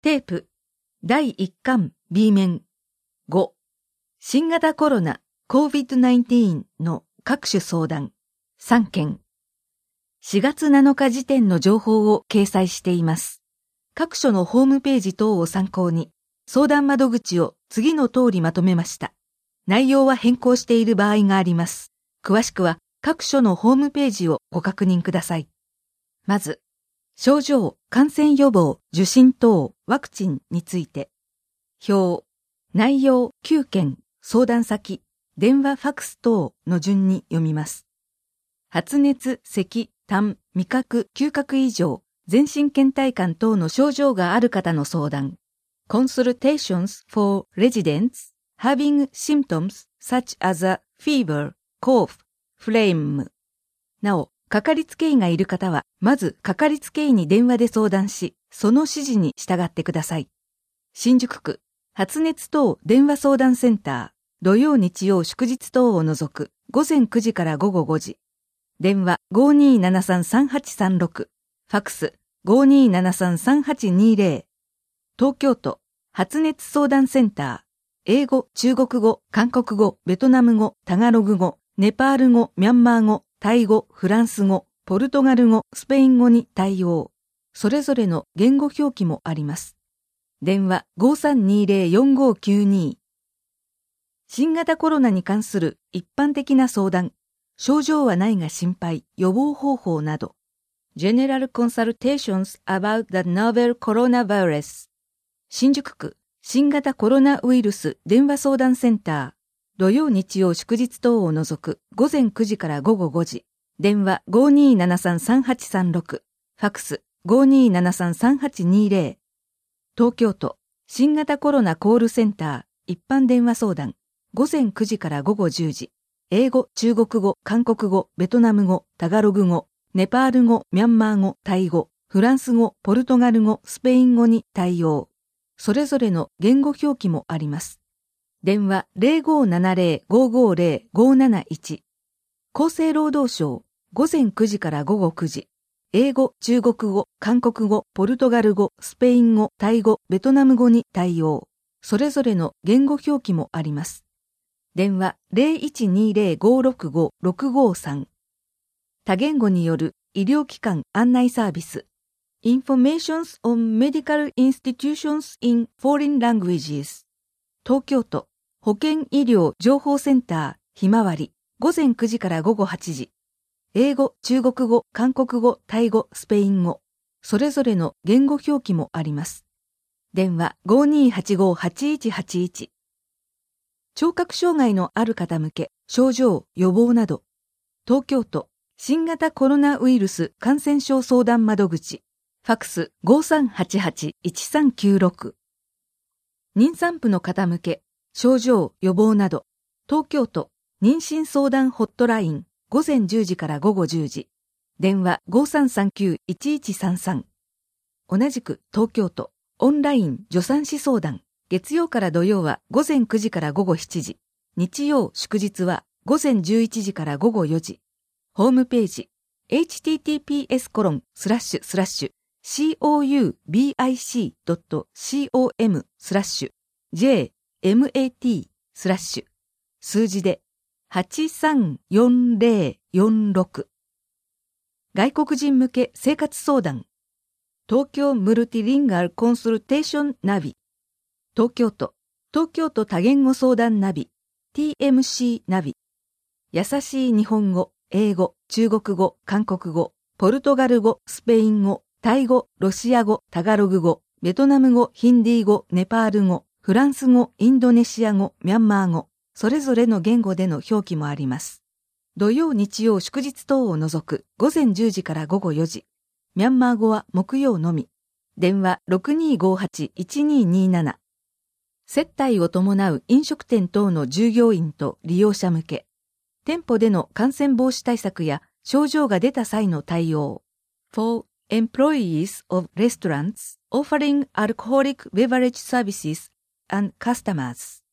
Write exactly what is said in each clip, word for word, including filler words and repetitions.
テープだいいっかん B 面ご新型コロナ コービッドナインティーン の各種相談さんけんしがつなのか時点の情報を掲載しています。各所のホームページ等を参考に相談窓口を次の通りまとめました。内容は変更している場合があります。詳しくは各所のホームページをご確認ください。まず、症状、感染予防、受診等、ワクチンについて。表、内容きゅうけん、相談先、電話ファクス等の順に読みます。発熱、咳、痰、味覚、嗅覚異常、全身倦怠感等の症状がある方の相談。Consultations for residents having symptoms such as a fever, cough, phlegm。なお、かかりつけ医がいる方は、まずかかりつけ医に電話で相談し、その指示に従ってください。新宿区、発熱等電話相談センター、土曜日曜祝日等を除く、ごぜんくじからごごごじ。電話 ごーにーななさんさんはちさんろく、ファクス ごーにーななさんさんはちにーぜろ。東京都、発熱相談センター、英語、中国語、韓国語、ベトナム語、タガログ語、ネパール語、ミャンマー語、タイ語、フランス語、ポルトガル語、スペイン語に対応。それぞれの言語表記もあります。電話 ごーさんにーぜろよんごーきゅうにー。新型コロナに関する一般的な相談、症状はないが心配、予防方法など。General Consultations about the Novel Coronavirus。新宿区、新型コロナウイルス電話相談センター。土曜日曜祝日等を除くごぜんくじからごごごじ。電話 ごーにーななさんさんはちさんろく。ファクス ごーにーななさんさんはちにーぜろ。東京都新型コロナコールセンター一般電話相談。ごぜんくじからごごじゅうじ。英語、中国語、韓国語、ベトナム語、タガログ語、ネパール語、ミャンマー語、タイ語、フランス語、ポルトガル語、スペイン語に対応。それぞれの言語表記もあります。電話 ぜろごーななぜろ ごーごーぜろ ごーなないち。厚生労働省、ごぜんくじからごごくじ。英語、中国語、韓国語、ポルトガル語、スペイン語、タイ語、ベトナム語に対応。それぞれの言語表記もあります。電話 ぜろいちにーぜろ ごーろくご ろくごーさん。多言語による医療機関案内サービス。Informations on Medical Institutions in Foreign Languages。東京都保健医療情報センターひまわりごぜんくじからごごはちじ。英語、中国語、韓国語、タイ語、スペイン語。それぞれの言語表記もあります。電話 ごーにーはちごーはちいちはちいち。聴覚障害のある方向け、症状、予防など。東京都新型コロナウイルス感染症相談窓口。ファクス ごーさんはちはちいちさんきゅうろく。妊産婦の方向け、症状、予防など。東京都妊娠相談ホットラインごぜんじゅうじからごごじゅうじ。電話 ごーさんさんきゅういちいちさんさん。同じく東京都オンライン助産師相談。月曜から土曜はごぜんくじからごごしちじ。日曜、祝日はごぜんじゅういちじからごごよじ。ホームページ エイチティーティーピーエスコロンスラッシュスラッシュシーオーユービーアイシードットコムスラッシュジェーエムエーティースラッシュ数字ではちさんよんぜろよんろく。外国人向け生活相談。東京ムルティリンガルコンサルテーションナビ。東京都東京都多言語相談ナビ ティーエムシー ナビ。優しい日本語、英語、中国語、韓国語、ポルトガル語、スペイン語、タイ語、ロシア語、タガログ語、ベトナム語、ヒンディー語、ネパール語、フランス語、インドネシア語、ミャンマー語、それぞれの言語での表記もあります。土曜、日曜、祝日等を除くごぜんじゅうじからごごよじ。ミャンマー語は木曜のみ。電話 ろくにーごーはちいちにーにーなな。接待を伴う飲食店等の従業員と利用者向け。店舗での感染防止対策や症状が出た際の対応。For employees of restaurants offering alcoholic beverage services and customers.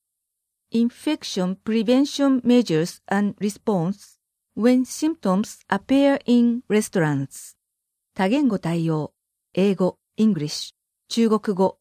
Infection prevention measures and response when symptoms appear in restaurants. 多言語対応。英語、English、中国語、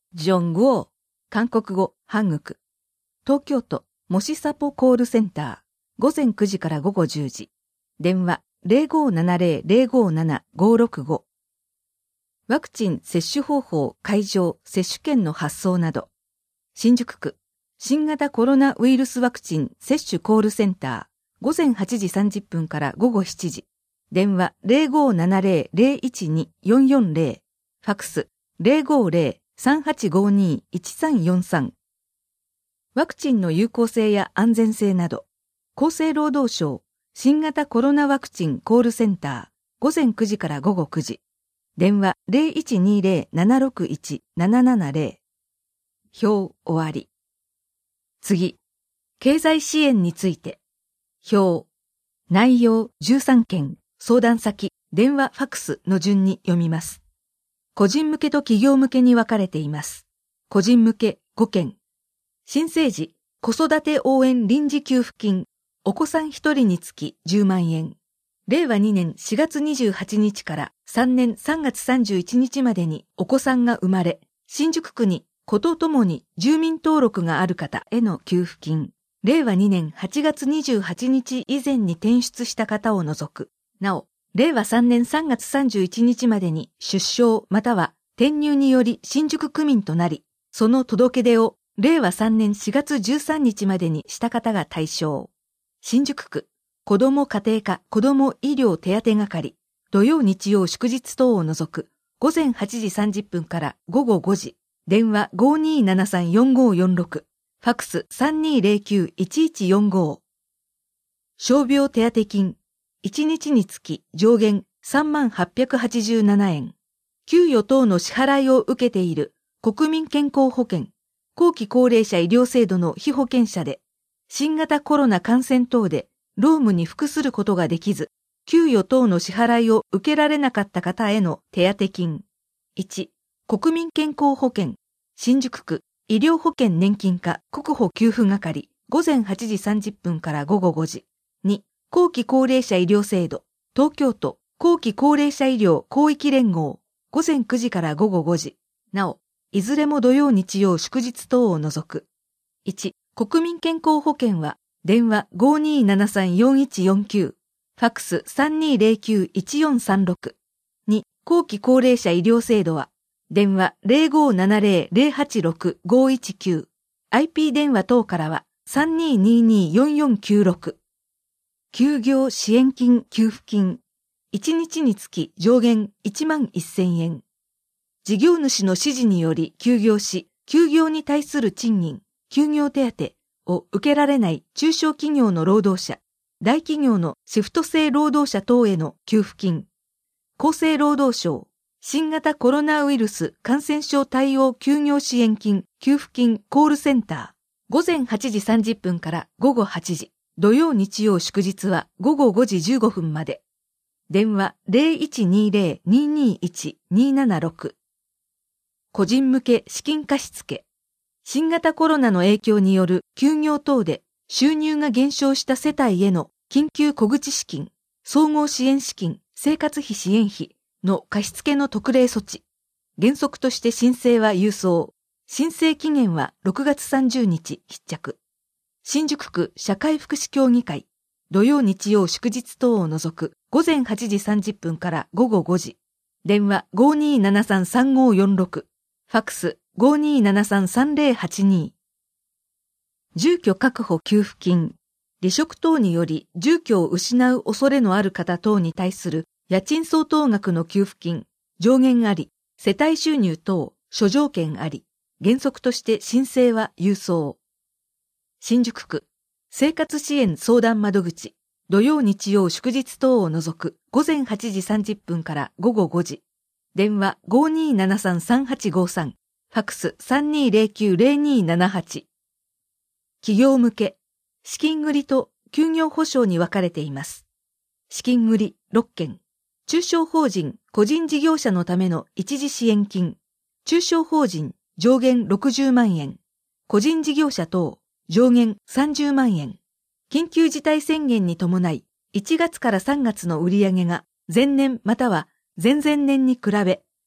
ジョングオ、韓国語、ハングク。東京都、モシサポコールセンター、午前くじから午後じゅうじ。電話 ゼロごーななゼロ ゼロごーなな ごーろくご。ワクチン接種方法、会場、接種券の発送など。新宿区、新型コロナウイルスワクチン接種コールセンター、午前はちじさんじゅっぷんから午後しちじ。電話 ゼロごーななゼロ ゼロいちに よんよんゼロ。ファックス ゼロごーゼロ さんはちごに いちさんよんさん。ワクチンの有効性や安全性など。厚生労働省新型コロナワクチンコールセンター、午前くじから午後くじ。電話 ゼロいちにゼロ ななろくいち ななななゼロ。表終わり。次。経済支援について。表。内容じゅうさんけん、相談先、電話、ファックスの順に読みます。個人向けと企業向けに分かれています。個人向けごけん。新生児、子育て応援臨時給付金、お子さんひとりにつきじゅうまんえん。れいわにねんしがつにじゅうはちにちからさんねんさんがつさんじゅういちにちまでにお子さんが生まれ、新宿区に子とともに住民登録がある方への給付金。れいわにねんはちがつにじゅうはちにち以前に転出した方を除く。なお、れいわさんねんさんがつさんじゅういちにちまでに出生または転入により新宿区民となり、その届け出をれいわさんねんしがつじゅうさんにちまでにした方が対象。新宿区、子ども家庭科子ども医療手当係、土曜日曜祝日等を除く、午前はちじさんじゅっぷんから午後ごじ、電話 ごーにーななさんよんごーよんろく、ファックス さんにーゼロきゅう いちいちよんご。傷病手当金、いちにちにつき上限さんまんはっぴゃくはちじゅうななえん。給与等の支払いを受けている国民健康保険、後期高齢者医療制度の被保険者で、新型コロナ感染等で労務に服することができず、給与等の支払いを受けられなかった方への手当金。いち、国民健康保険、新宿区医療保険年金課国保給付係、午前はちじさんじゅっぷんから午後ごじ。に、後期高齢者医療制度、東京都後期高齢者医療広域連合、午前くじから午後ごじ。なお、いずれも土曜日曜祝日等を除く。いち、国民健康保険は、電話 ごーにーななさんよんいちよんきゅう、ファックス さんにーゼロきゅう いちよんさんろく。に、後期高齢者医療制度は、電話 ゼロごーななゼロ ゼロはちろく ごいちきゅう、アイピー 電話等からは さんにーにーにーよんよんきゅうろく。休業支援金給付金、いちにちにつき上限いちまんせんえん。事業主の指示により休業し、休業に対する賃金、休業手当を受けられない中小企業の労働者、大企業のシフト制労働者等への給付金。厚生労働省、新型コロナウイルス感染症対応休業支援金給付金コールセンター、午前はちじさんじゅっぷんから午後はちじ、土曜日曜祝日は午後ごじじゅうごふんまで。電話 ゼロいちにゼロ にーにーいち にーななろく。個人向け資金貸付。新型コロナの影響による休業等で収入が減少した世帯への緊急小口資金、総合支援資金、生活費支援費の貸付の特例措置。原則として申請は郵送。申請期限はろくがつさんじゅうにち必着。新宿区社会福祉協議会。土曜日曜祝日等を除く午前はちじさんじゅっぷんから午後ごじ。電話 ごーにーななさんさんごーよんろく。ファックス ごーにーななさんさんゼロはちに。住居確保給付金。離職等により住居を失う恐れのある方等に対する家賃相当額の給付金。上限あり、世帯収入等、諸条件あり。原則として申請は郵送。新宿区生活支援相談窓口。土曜日曜祝日等を除く午前はちじさんじゅっぷんから午後ごじ。電話 ごーにーななさんさんはちごさん。ファックス さんにーゼロきゅうゼロにーななはち。企業向け、資金繰りと休業保証に分かれています。資金繰りろっけん。中小法人、個人事業者のための一時支援金。中小法人上限ろくじゅうまんえん。個人事業者等上限さんじゅうまんえん。緊急事態宣言に伴い、いちがつからさんがつの売上が前年または前々年に比べ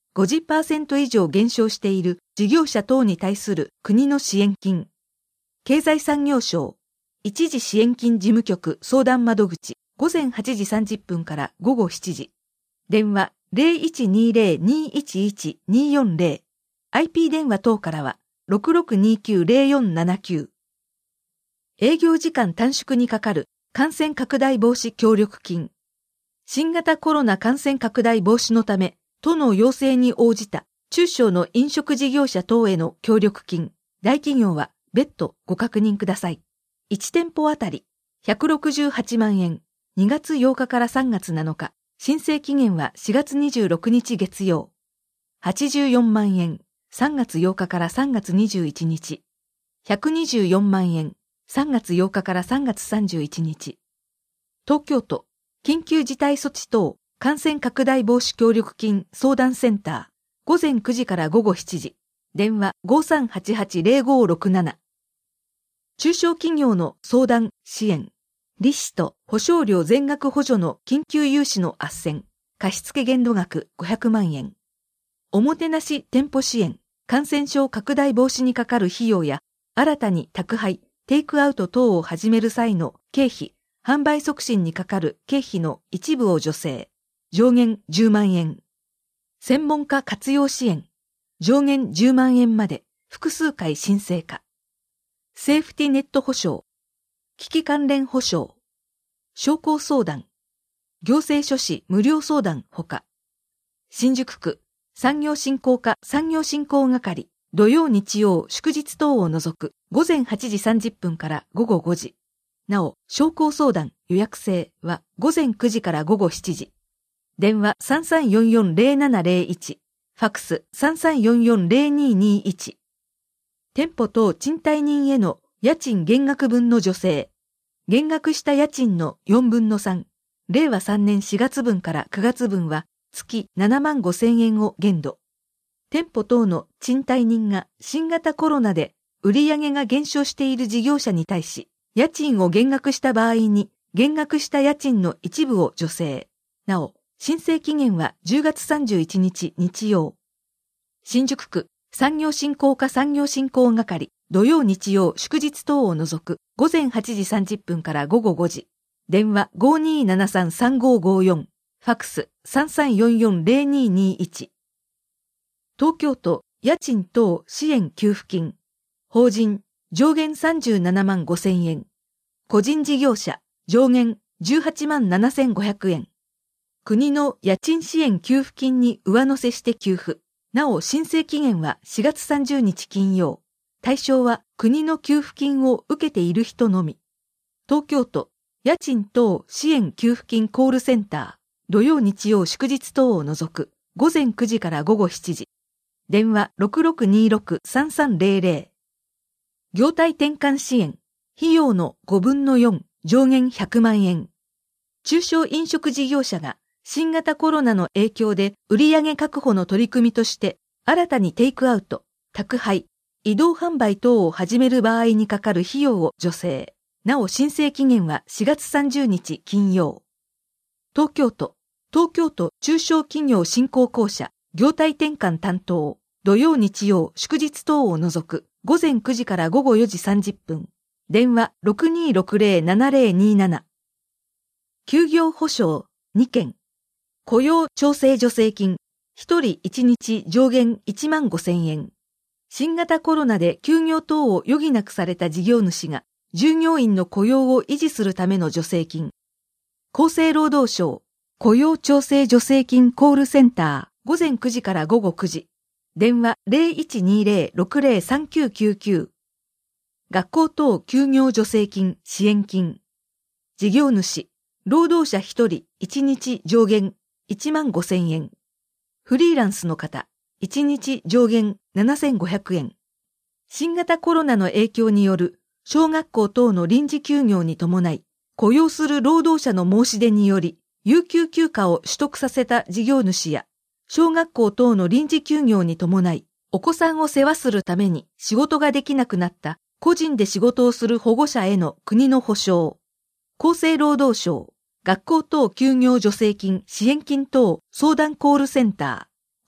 ごじゅっパーセント 以上減少している事業者等に対する国の支援金。経済産業省一時支援金事務局相談窓口ごぜんはちじさんじゅっぷんから午後しちじ。電話 ゼロいちにゼロ にいちいち によんゼロ。アイピー 電話等からはろくろくにきゅうゼロよんななきゅう。営業時間短縮にかかる感染拡大防止協力金。新型コロナ感染拡大防止のため、都の要請に応じた中小の飲食事業者等への協力金。大企業は別途ご確認ください。いち店舗あたりひゃくろくじゅうはちまんえん。にがつようかからさんがつなのか。申請期限はしがつにじゅうろくにち月曜。はちじゅうよんまんえん。さんがつようかからさんがつにじゅういちにち。ひゃくにじゅうよんまんえん。さんがつようかからさんがつさんじゅういちにち。東京都、緊急事態措置等感染拡大防止協力金相談センター。ごぜんくじから午後しちじ。電話 ごさんはちはちゼロごろくなな。中小企業の相談、支援。利子と保証料全額補助の緊急融資の斡旋。貸付限度額ごひゃくまんえん。おもてなし店舗支援。感染症拡大防止にかかる費用や、新たに宅配、テイクアウト等を始める際の経費、販売促進にかかる経費の一部を助成。上限じゅうまんえん。専門家活用支援。上限じゅうまんえんまで複数回申請可。セーフティネット保証。危機関連保証。商工相談。行政書士無料相談ほか。新宿区産業振興課産業振興係。土曜日曜祝日等を除くごぜんはちじさんじゅっぷんから午後ごじ。なお、商工相談予約制はごぜんくじから午後しちじ。電話 さんさんよんよんゼロななゼロいち。ファックス さんさんよんよんゼロににいち。店舗等賃貸人への家賃減額分の助成。減額した家賃のよんぶんのさん。れいわさんねんしがつぶんからくがつぶんは月ななまんごせんえんを限度。店舗等の賃貸人が新型コロナで売上が減少している事業者に対し、家賃を減額した場合に減額した家賃の一部を助成。なお、申請期限はじゅうがつさんじゅういちにち日曜。新宿区産業振興課産業振興係。土曜日曜祝日等を除くごぜんはちじさんじゅっぷんから午後ごじ。電話 ごにーななさんさんごごよん。ファックス さんさんよんよんゼロににいち。東京都家賃等支援給付金。法人上限さんじゅうななまんごせんえん。個人事業者上限じゅうはちまんななせんごひゃくえん。国の家賃支援給付金に上乗せして給付。なお申請期限はしがつさんじゅうにち金曜。対象は国の給付金を受けている人のみ。東京都家賃等支援給付金コールセンター。土曜日曜祝日等を除くごぜんくじから午後しちじ。電話 ろくろくにろくさんさんゼロゼロ。業態転換支援。費用のごぶんのよん。上限ひゃくまんえん。中小飲食事業者が新型コロナの影響で売上確保の取り組みとして新たにテイクアウト、宅配、移動販売等を始める場合にかかる費用を助成。なお申請期限はしがつさんじゅうにち金曜。東京都、東京都中小企業振興公社、業態転換担当、土曜日曜祝日等を除くごぜんくじから午後よじさんじゅっぷん。電話 ろくにろくゼロななゼロになな。休業保障にけん。雇用調整助成金。ひとりいちにち上限いちまんごせんえん。新型コロナで休業等を余儀なくされた事業主が従業員の雇用を維持するための助成金。厚生労働省雇用調整助成金コールセンター。ごぜんくじから午後くじ。電話 ゼロいちにゼロ ろくゼロさんきゅうきゅうきゅう。学校等休業助成金支援金。事業主、労働者ひとりいちにち上限いちまんごせんえん。フリーランスの方、いちにち上限ななせんごひゃくえん。新型コロナの影響による小学校等の臨時休業に伴い、雇用する労働者の申し出により、有給休暇を取得させた事業主や、小学校等の臨時休業に伴い、お子さんを世話するために仕事ができなくなった個人で仕事をする保護者への国の保障。厚生労働省学校等休業助成金支援金等相談コールセンター。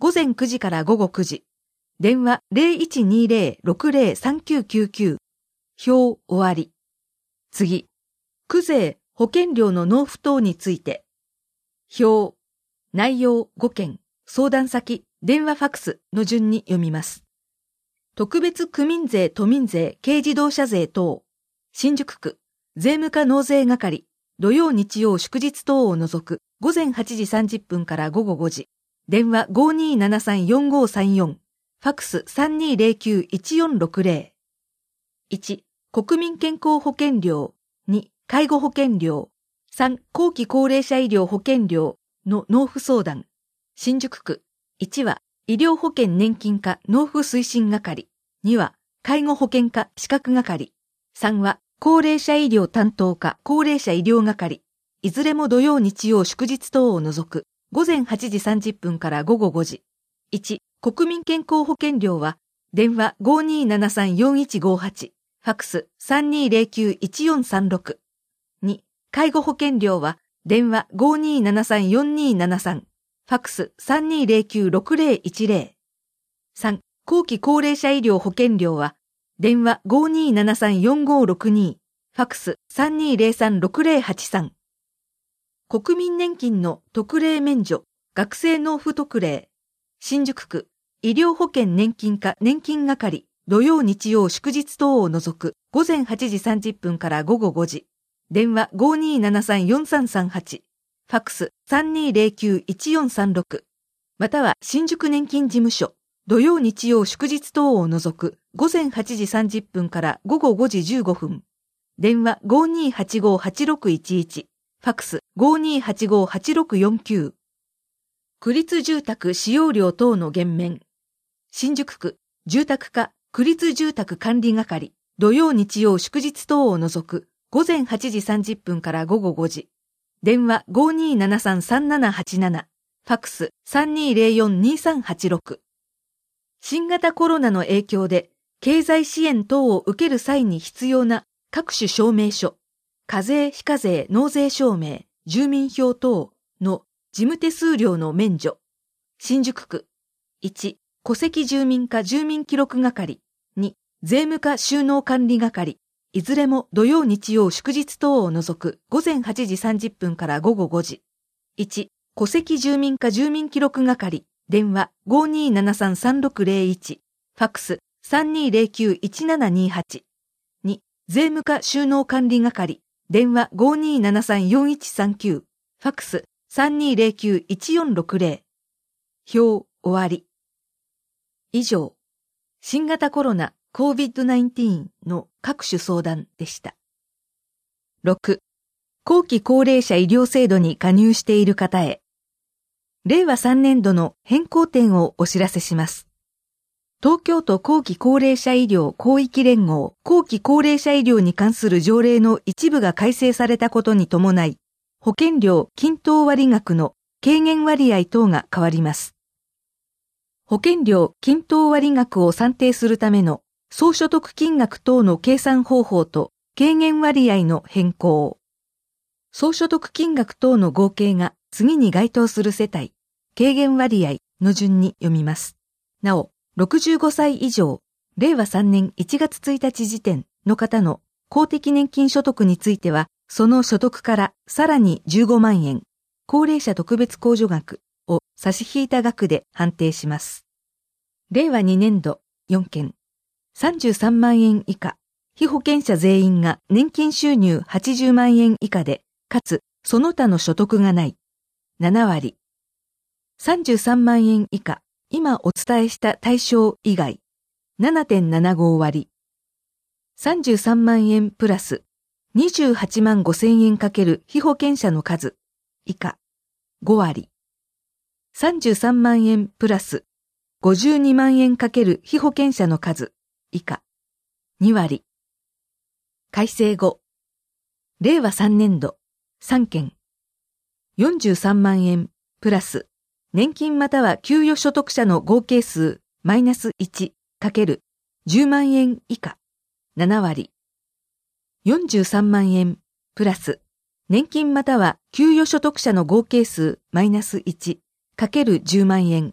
午前くじから午後くじ。電話 ゼロいちにゼロ ろくゼロ さんきゅうきゅうきゅう。表終わり。次。区税、保険料の納付等について。表。内容ごけん、相談先、電話ファックスの順に読みます。特別区民税都民税軽自動車税等。新宿区、税務課納税係、土曜日曜祝日等を除く午前はちじさんじゅっぷんから午後ごじ。電話 ごーにーななさんよんごーさんよん。ファックス さんにーゼロきゅういちよんろくゼロ。いち. 国民健康保険料。に. 介護保険料。さん. 後期高齢者医療保険料の納付相談。新宿区。いちは医療保険年金課納付推進係。には介護保険課資格係。さんは高齢者医療担当課高齢者医療係。いずれも土曜日曜祝日等を除く午前はちじさんじゅっぷんから午後ごじ。いち. 国民健康保険料は電話 ごーにーななさんよんいちごはち。ファックス さんにーゼロきゅういちよんさんろく。に. 介護保険料は電話 ごーにーななさんよんにーななさん。ファックス さんにーゼロきゅうろくゼロいちゼロ。さん. 後期高齢者医療保険料は電話 ごーにーななさんよんごーろくに。ファックス さんにーゼロさんろくゼロはちさん。国民年金の特例免除、学生納付特例。新宿区、医療保険年金課年金係、土曜日曜祝日等を除く午前はちじさんじゅっぷんから午後ごじ。電話 ごーにーななさんよんさんさんはち。ファックス さんにーゼロきゅういちよんさんろく。または新宿年金事務所、土曜日曜祝日等を除く午前はちじさんじゅっぷんから午後ごじじゅうごふん。電話 ごーにーはちごーはちろくいちいち。ファックス ごーにーはちごーはちろくよんきゅう。区立住宅使用料等の減免。新宿区、住宅課、区立住宅管理係、土曜日曜祝日等を除く午前はちじさんじゅっぷんから午後ごじ。電話 ごーにーななさんさんななはちなな。ファックス さんにーゼロよんにーさんはちろく。新型コロナの影響で経済支援等を受ける際に必要な各種証明書、課税非課税納税証明、住民票等の事務手数料の免除。新宿区。いち. 戸籍住民課住民記録係。に. 税務課収納管理係。いずれも土曜日曜祝日等を除く午前はちじさんじゅっぷんから午後ごじ。いち. 戸籍住民課住民記録係。電話 ごーにーななさんさんろくゼロいち。ファックス さんにーゼロきゅういちななにはち。に. 税務課収納管理係。電話 ごーにーななさんよんいちさんきゅう。ファックス さんにーゼロきゅういちよんろくゼロ。表終わり。以上、新型コロナ コービッドナインティーン の各種相談でした。ろく. 後期高齢者医療制度に加入している方へ。れいわさんねんどの変更点をお知らせします。東京都後期高齢者医療広域連合後期高齢者医療に関する条例の一部が改正されたことに伴い、保険料均等割額の軽減割合等が変わります。保険料均等割額を算定するための総所得金額等の計算方法と軽減割合の変更。総所得金額等の合計が次に該当する世帯、軽減割合の順に読みます。なお、ろくじゅうごさい以上、れいわさんねんいちがつついたち時点の方の公的年金所得については、その所得からさらにじゅうごまんえん、高齢者特別控除額を差し引いた額で判定します。れいわにねんどよんけん、さんじゅうさんまんえん以下、被保険者全員が年金収入はちじゅうまんえん以下で、かつその他の所得がない、ななわり。さんじゅうさんまんえん以下、今お伝えした対象以外、ななてんななごわり。さんじゅうさんまんえんプラス、にじゅうはちまんごせんえんかける被保険者の数、以下、ごわり。さんじゅうさんまんえんプラス、ごじゅうにまんえんかける被保険者の数、以下、にわり。改正後、れいわさんねんど、さんけん。よんじゅうさんまんえん、プラス、年金または給与所得者の合計数、マイナスいちかけるじゅうまんえん以下、ななわり。よんじゅうさんまんえん、プラス、年金または給与所得者の合計数、マイナスいちかけるじゅうまんえん、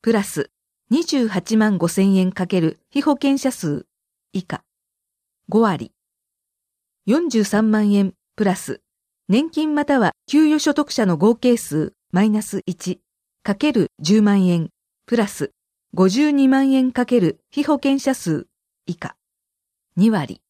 プラスにじゅうはちまんごせんえん×被保険者数以下ごわり。よんじゅうさんまんえんプラス年金または給与所得者の合計数マイナスいち×じゅうまんえんプラスごじゅうにまんえん×被保険者数以下にわり。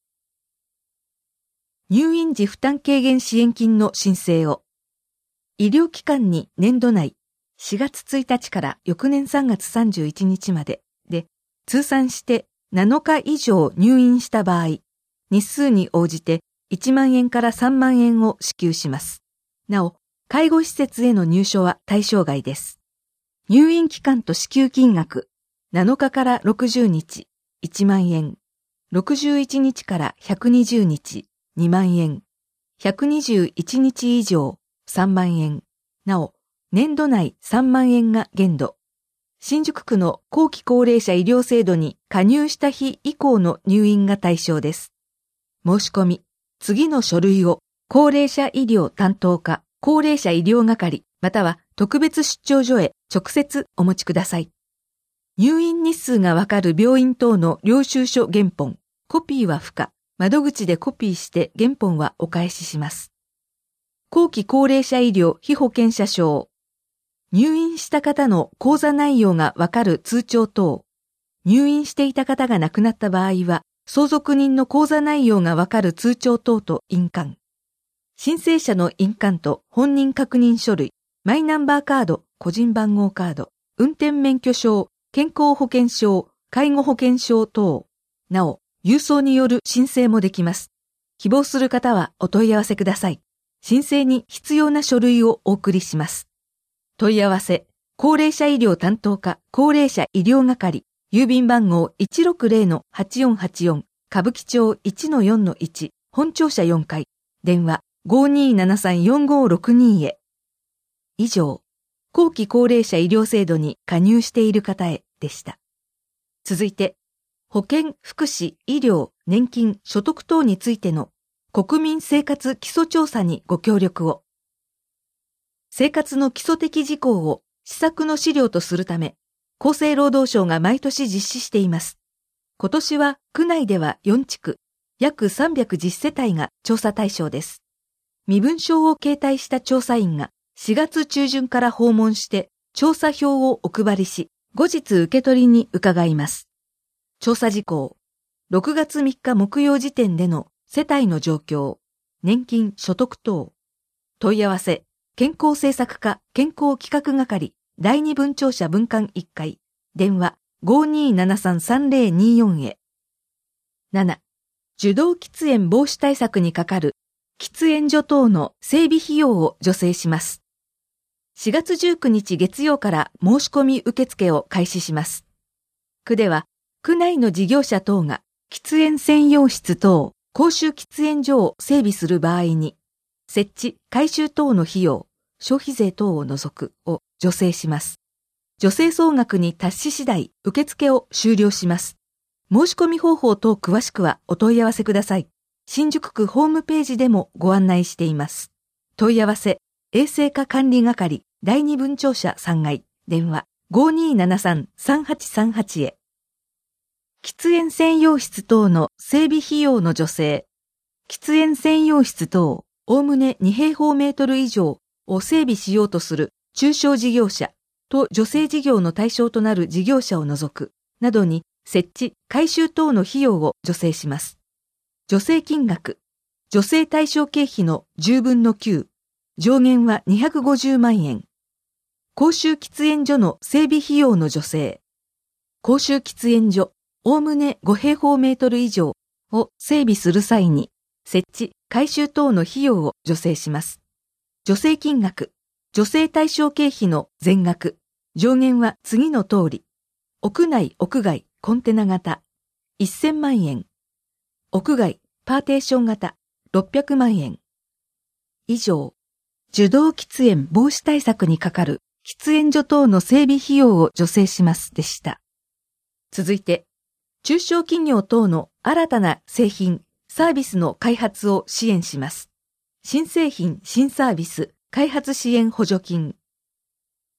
入院時負担軽減支援金の申請を医療機関に年度内しがつついたちから翌年さんがつさんじゅういちにちまでで通算してなのか以上入院した場合、日数に応じていちまんえんからさんまんえんを支給します。なお、介護施設への入所は対象外です。入院期間と支給金額、なのかからろくじゅうにち、いちまんえん、ろくじゅういちにちからひゃくにじゅうにち、にまんえん、ひゃくにじゅういちにち以上、さんまんえん、なお、年度内さんまんえんが限度。新宿区の後期高齢者医療制度に加入した日以降の入院が対象です。申し込み、次の書類を高齢者医療担当課、高齢者医療係、または特別出張所へ直接お持ちください。入院日数がわかる病院等の領収書原本、コピーは不可、窓口でコピーして原本はお返しします。後期高齢者医療被保険者証、入院した方の口座内容がわかる通帳等、入院していた方が亡くなった場合は、相続人の口座内容がわかる通帳等と印鑑。申請者の印鑑と本人確認書類、マイナンバーカード、個人番号カード、運転免許証、健康保険証、介護保険証等。なお、郵送による申請もできます。希望する方はお問い合わせください。申請に必要な書類をお送りします。問い合わせ、高齢者医療担当課、高齢者医療係、郵便番号 いちろくぜろのはちよんはちよん、歌舞伎町 いちのよんのいち、本庁舎よんかい、電話 ごにーななさんよんごろくに へ。以上、後期高齢者医療制度に加入している方へでした。続いて、保健、福祉、医療、年金、所得等についての国民生活基礎調査にご協力を。生活の基礎的事項を施策の資料とするため、厚生労働省が毎年実施しています。今年は区内ではよんちく、約さんびゃくじゅっせたいが調査対象です。身分証を携帯した調査員がしがつちゅうじゅんから訪問して調査票をお配りし、後日受け取りに伺います。調査事項、ろくがつみっか木曜時点での世帯の状況、年金、所得等、問い合わせ、健康政策課健康企画係だいに分庁舎分館いっかい電話 ごにーななさんさんぜろによん へ。なな. 受動喫煙防止対策にかかる喫煙所等の整備費用を助成します。しがつじゅうくにち月曜から申し込み受付を開始します。区では区内の事業者等が喫煙専用室等公衆喫煙所を整備する場合に設置、改修等の費用、消費税等を除くを助成します。助成総額に達し次第、受付を終了します。申し込み方法等詳しくはお問い合わせください。新宿区ホームページでもご案内しています。問い合わせ、衛生課管理係、だいに分庁舎さんがい、電話 ごにーななさんさんはちさんはち へ。喫煙専用室等の整備費用の助成。喫煙専用室等、おおむねにへいほうメートル以上を整備しようとする中小事業者と助成事業の対象となる事業者を除くなどに設置、改修等の費用を助成します。助成金額、助成対象経費のじゅうぶんのきゅう、上限はにひゃくごじゅうまんえん。公衆喫煙所の整備費用の助成。公衆喫煙所、おおむねごへいほうメートル以上を整備する際に、設置、改修等の費用を助成します。助成金額、助成対象経費の全額、上限は次の通り。屋内・屋外、コンテナ型、せんまんえん。屋外、パーテーション型、ろっぴゃくまんえん。以上、受動喫煙防止対策にかかる喫煙所等の整備費用を助成しますでした。続いて、中小企業等の新たな製品、サービスの開発を支援します。新製品、新サービス、開発支援補助金。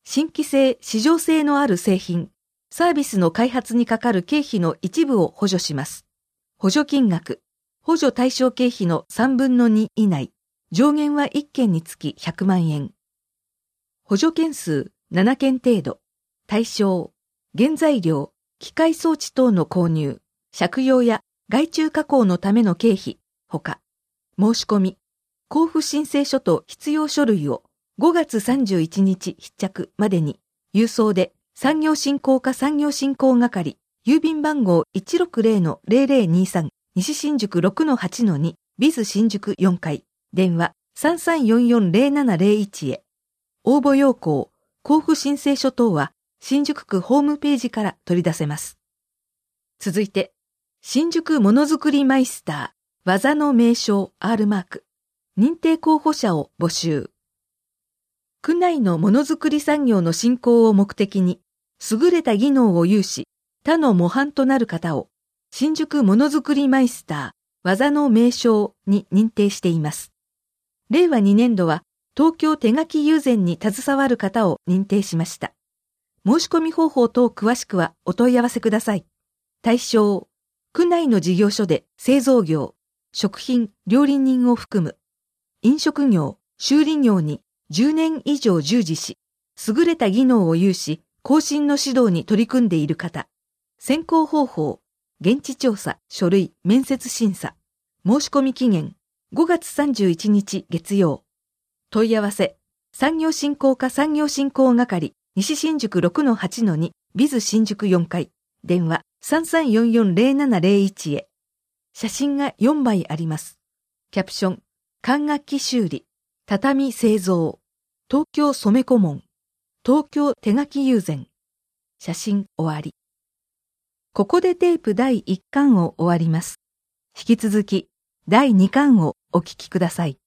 新規性、市場性のある製品、サービスの開発にかかる経費の一部を補助します。補助金額、補助対象経費のさんぶんのに以内、上限はいっけんにつきひゃくまんえん。補助件数ななけん程度、対象、原材料、機械装置等の購入、借用や外注加工のための経費、ほか、申し込み、交付申請書と必要書類をごがつさんじゅういちにち必着までに、郵送で産業振興課産業振興係、郵便番号 いちろくぜろのぜろぜろにさん 西新宿 ろくのはちのに ビズ 新宿よんかい、電話 さんさんよんよんぜろななぜろいち へ。応募要項、交付申請書等は新宿区ホームページから取り出せます。続いて、新宿ものづくりマイスター、技の名称 R マーク、認定候補者を募集。区内のものづくり産業の振興を目的に、優れた技能を有し、他の模範となる方を、新宿ものづくりマイスター、技の名称に認定しています。れいわにねんどは、東京手書き友禅に携わる方を認定しました。申し込み方法等詳しくはお問い合わせください。対象、区内の事業所で製造業、食品、料理人を含む、飲食業、修理業にじゅうねん以上従事し、優れた技能を有し、後進の指導に取り組んでいる方。選考方法、現地調査、書類、面接審査。申し込み期限、ごがつさんじゅういちにち月曜。問い合わせ、産業振興課産業振興係、西新宿 ろくのはちのに ビズ 新宿よんかい、電話 さんさんよんよんぜろななぜろいち へ。写真がよんまいあります。キャプション、管楽器修理、畳製造、東京染小紋、東京手書き友禅。写真終わり。ここでテープだいいっかんを終わります。引き続きだいにかんをお聞きください。